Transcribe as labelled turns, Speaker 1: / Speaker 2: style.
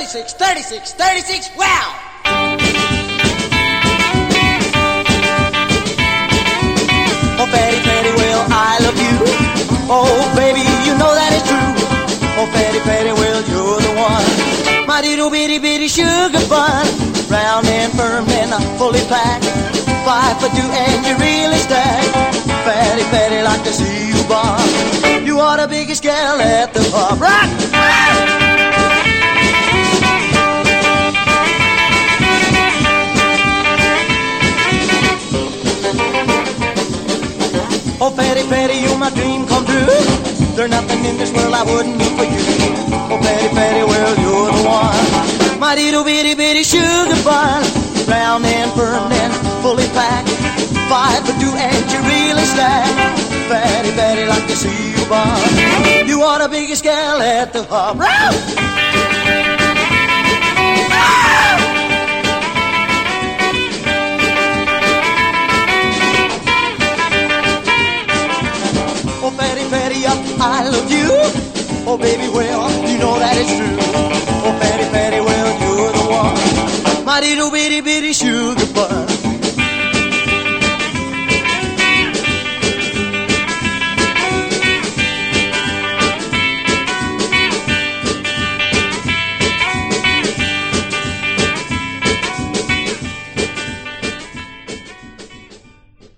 Speaker 1: 36, 36, 36, wow! Oh, Fatty, Fatty, well, I love you. Oh, baby, you know that it's true. Oh, Fatty, Fatty, well, you're the one. My little bitty bitty sugar bun, round and firm and fully packed. 5'2" and you really stack. Fatty, Fatty, like to see you bomb. You are the biggest gal at the pub. Rock! Oh, Fatty, Fatty, you're my dream come true. There's nothing in this world I wouldn't do for you. Oh, Fatty, Fatty, well, you're the one. My little bitty bitty sugar bun, round and firm and fully packed. 5'2" and you really stack. Fatty, Fatty, like to see you bomb. You are the biggest gal at the pub. Oh, Fatty, Fatty, I love you. Oh, baby, well, you know that it's true. Oh, Fatty, Fatty, well, you're the one. My little bitty bitty sugar bun.